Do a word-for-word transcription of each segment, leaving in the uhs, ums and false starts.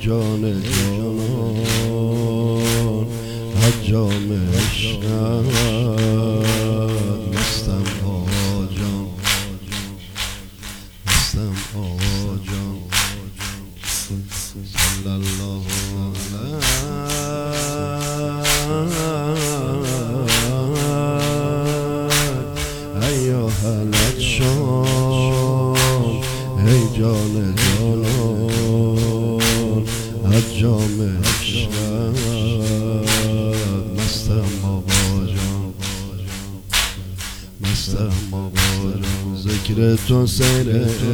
جان جانان از جام عشقت مستم آقا جان، مستم آقا جان. صلی الله علیه ایها العطشان ای جان جانان از جام عشقت مستم آقا جان، مستم آقا جان. ذکر تو سیر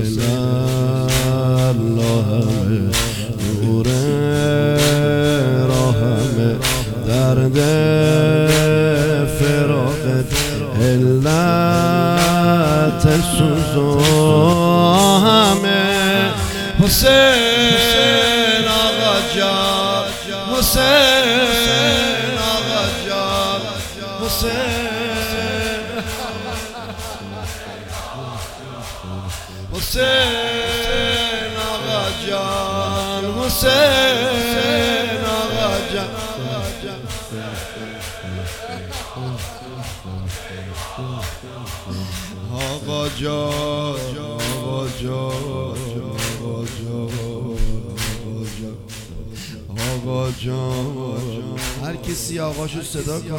الله نور راهم درد فراقت علت سوزو همه حسین آقا جان، حسین آقا جان، حسین حسین آقا جان، حسین آقا جان. آقا جان، آقا جان، آقا جان، آقا جان. هر کسی آقاشو صدا کنه.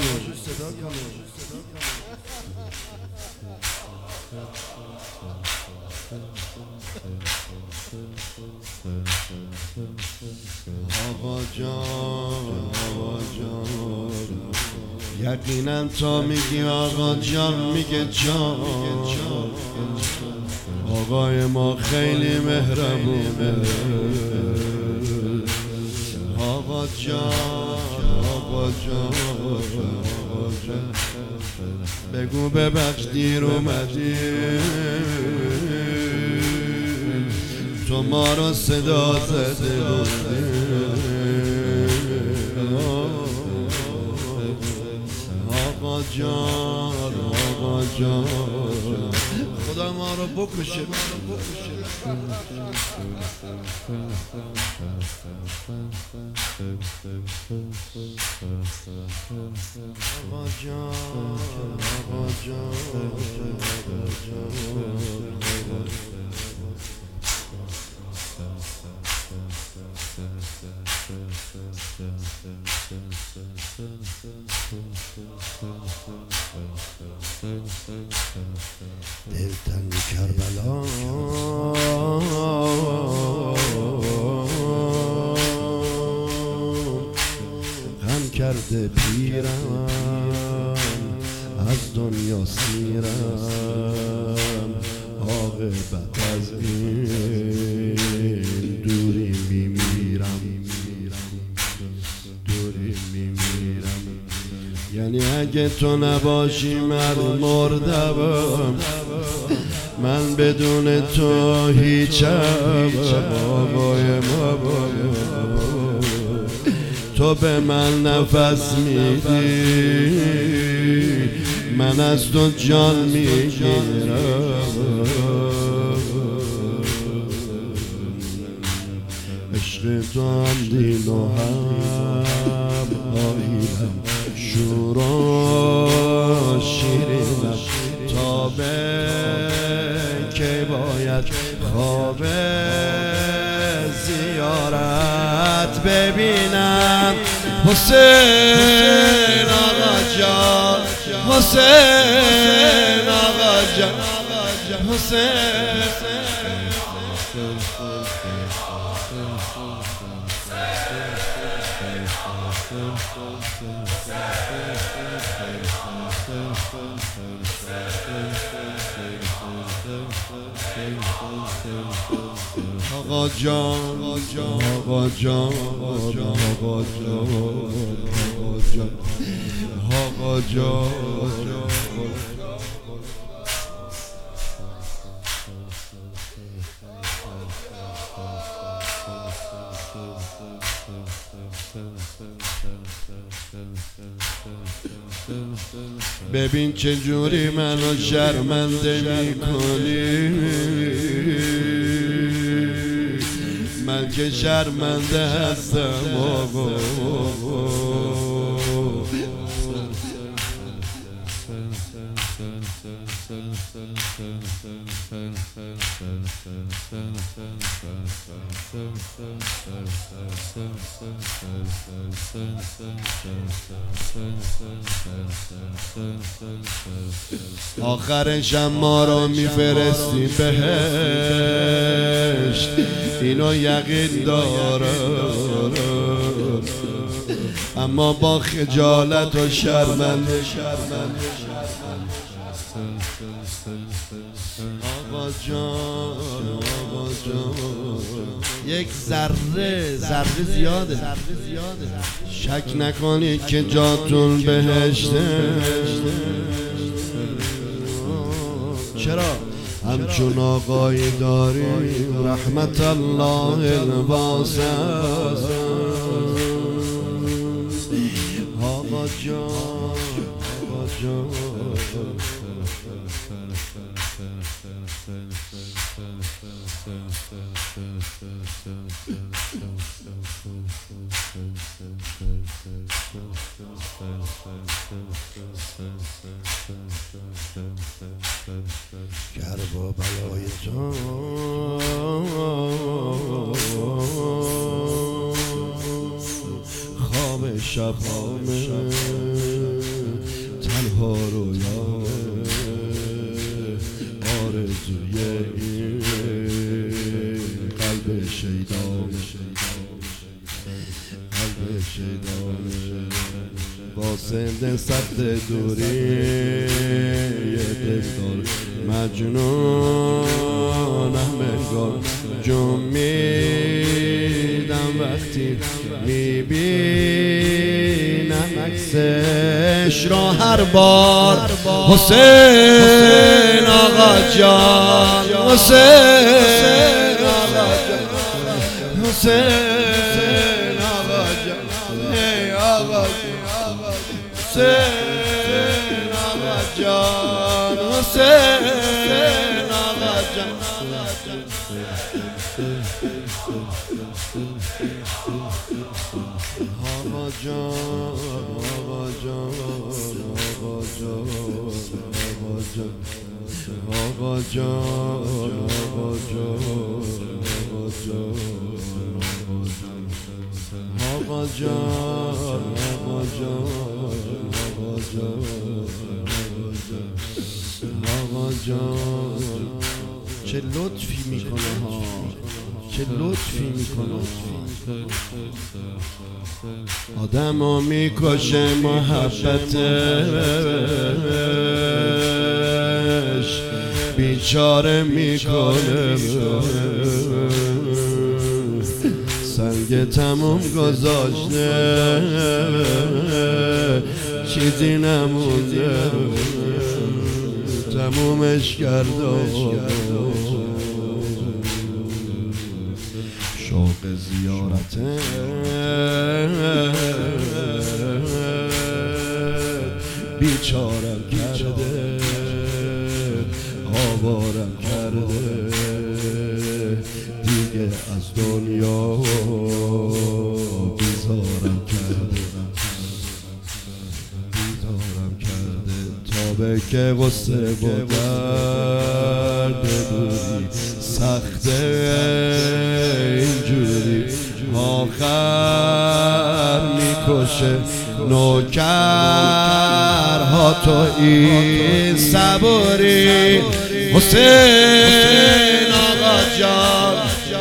آقا جان، آقا جان. یقینا تا میگی آقا جان میگه جان. آقای ما خیلی مهربونه. آقا جان، آقا جان، آقا جان. بگو ببخش دیر اومدی، تو ما رو صدا زده بودی. آقا جان، آقا جان. خدا ما رو بکشه. آقا جان، آقا جان، دلتنگ کربلا غم کرده پیرم از دنیا سیرم. عاقبت از این دوری میمیرم، دوری میمیرم. یعنی اگه تو نباشی من مردم، من بدون تو هیچم. آقای ما تو به من نفس میدی، من از تو جان میگیرم. عشق تو هم دین و هم آیینم، شور و شیرینم. تا به که باید خواب زیارت ببینم. حسین آقا جان، حسین آقا جان، حسین. آقا جان، آقا جان، آقا جان، آقا جان، آقا جان. ببین چه جوری منو شرمنده میکنی، من که شرمنده هستم آقا. آخرشم ما رو میفرستی بهشت، اینو یقین دارم، اما با خجالت و شرمنده. آقا جان آقا جان، یک ذره ذره زیاده، شک نکنید که جاتون بهشته. چرا؟ همچون آقایی داریم رحمت الله الواسع. آقا جان آقا جان، گر با بلای تو خواب شب همه تنها رویا آرزوی این قلب شیدانه، قلب شیدانه با سند سخت دوری یه دلدار مجنونم انگار جون میدم وقتی میبینم عکسش را هر بار. حسین آقا جان، حسین آقا جان، حسین آقا جان، ای آقا حسین آقا جان، حسین آقا جان. آقا جان آقا جان آقا جان آقا جان آقا جان آقا جان آقا جان آقا جان آقا جان. چه لطفی میکنه ها، چه لطفی میکنه. آدمو میکشه محبتش، بیچاره میکنه، سنگ تموم گذاشته، چیزی نمونده، تمومش کرده. شوق زیارته بیچارم کرده، آوارم کرده، دیگه از دنیا بیزارم کرده، بیزارم کرده. تا به که غصه و درد دوری سخته اینجوری، آخر میکشه نوکرها تو این صبوری. حسین آقا جان،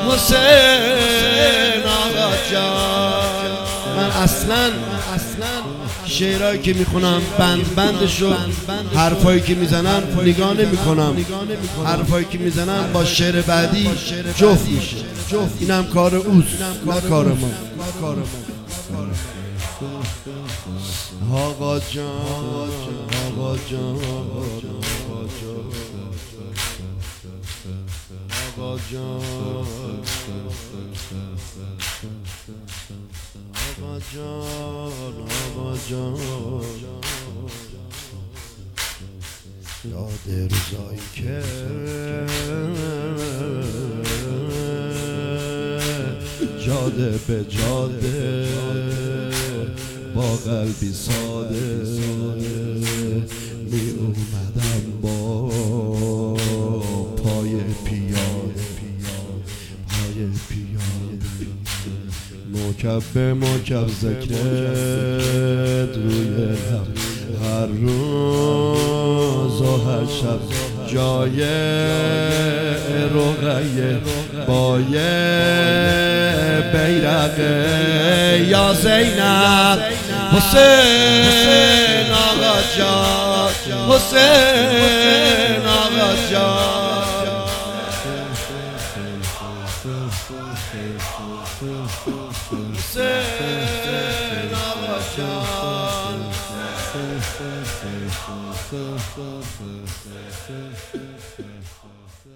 حسین آقا جان. من اصلا شعرهایی که میخونم بند بندشو، حرفایی که میزنم نگاه نمیکنم، حرفایی که میزنم با شعر بعدی جفت میشه. اینم کار اوست نه کار ما. آقا جان آقا جان آقا جان آقا جان آقا جان آقا جان. یاد روزایی که جاده به جاده با قلبی ساده می اومدم با پای پیاده پای پیاده مکب مکب ذکرت روی لب هر روز و هر شب جای رقیه بای بیرق یا زینب حسین آقا جان حسین آقا جان حسین آقا جان